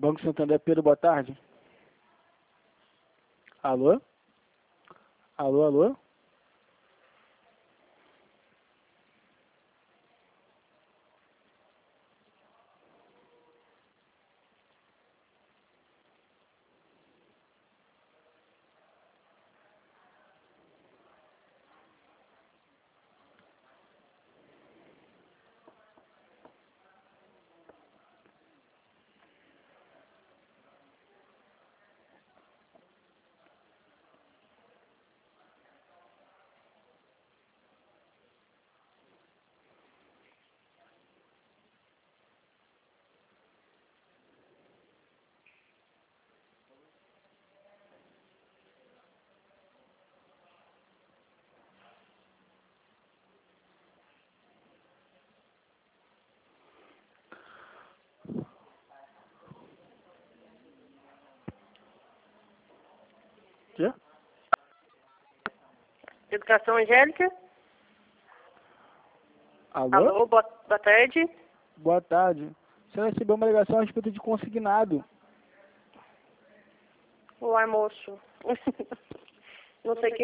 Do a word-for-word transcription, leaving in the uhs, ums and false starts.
Banco Santander, Pedro, boa tarde. Alô? Alô, alô? Quê? Educação Angélica? Alô? Alô, boa, boa tarde. Boa tarde. Você recebeu uma ligação a respeito de consignado. Olá, moço. Não sei quem